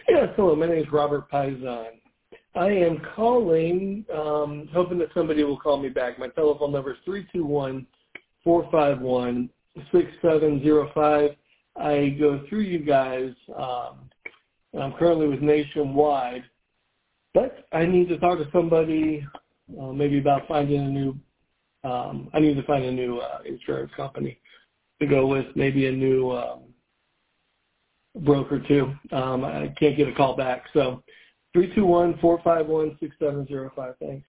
Yes, hello. My name is Robert Paisan. I am calling, hoping that somebody will call me back. My telephone number is 321-451-6705. I go through you guys. I'm currently with Nationwide, but I need to talk to somebody maybe about finding a new, I need to find a new insurance company to go with, maybe a new broker too. I can't get a call back. So 321-451-6705. Thanks.